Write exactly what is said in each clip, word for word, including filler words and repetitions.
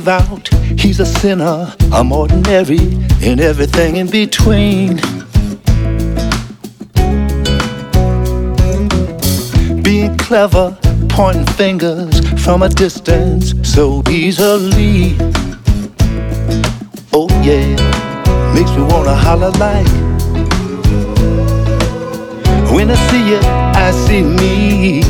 devout, he's a sinner. I'm ordinary and everything in between. Being clever, pointing fingers from a distance so easily. Oh yeah, makes me wanna holler like, when I see you, I see me.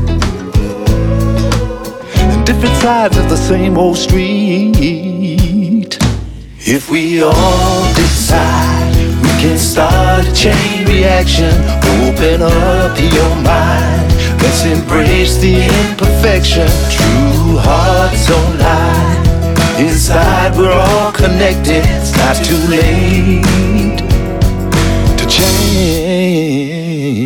Different sides of the same old street. If we all decide we can start a chain reaction, open up your mind. Let's embrace the imperfection. True hearts don't lie. Inside we're all connected. It's not too late to change.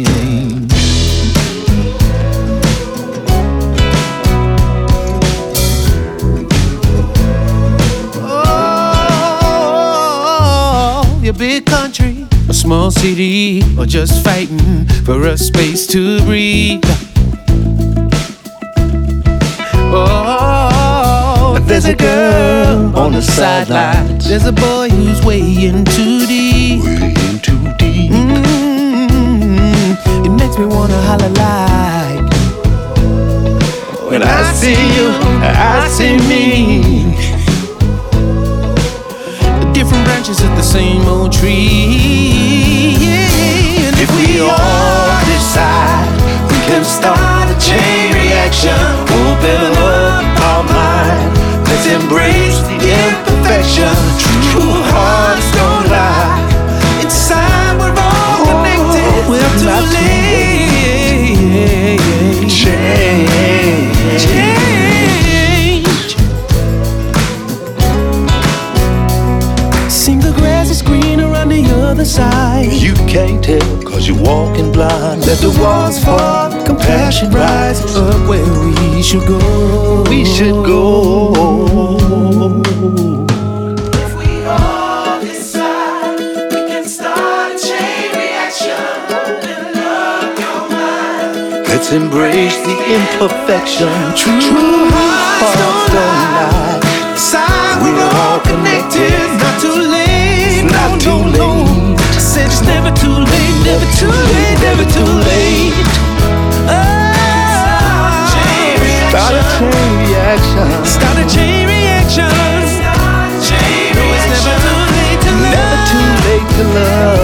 A big country, a small city, or just fighting for a space to breathe. Oh, there's a girl on the sidelines. There's a boy who's way in too deep. Way in too deep. Mm-hmm. It makes me wanna holler like, when I see you, I see me. Different branches of the same old tree. Yeah. And if we all decide we can start a chain reaction, open up our mind. Let's embrace the imperfection. True hearts don't lie. Inside we're all connected. Oh, we're too not late. Too change. Change. Seems the grass is greener on the other side. You can't tell cause you're walking blind. Let the walls fall, compassion rise up where we should go. We should go. If we all decide we can start a chain reaction, open up your mind. Let's embrace the imperfection. True, True hearts don't lie. Side we're all connected. Not too late. It's not no, too no, late. No. I said it's never too late. Never too late. Never too late. Oh, start a chain reaction. Start a chain reaction. No, it's never too late to love. Never too late to love.